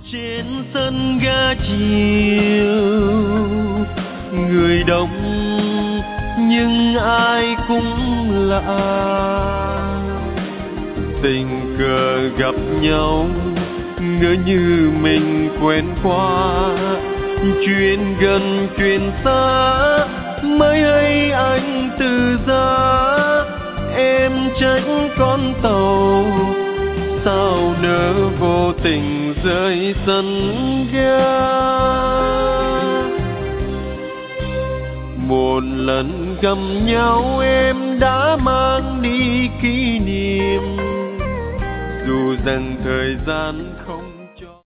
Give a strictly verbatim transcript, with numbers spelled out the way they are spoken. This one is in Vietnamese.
Trên sân ga chiều người đông nhưng ai cũng lạ, tình cờ gặp nhau ngỡ như mình quen qua, chuyện gần chuyện xa mới hay anh từ giá. Em trách con tàu sao nỡ vô tình rơi sân ga. Một lần gặp nhau em đã mang đi kỷ niệm, dù rằng thời gian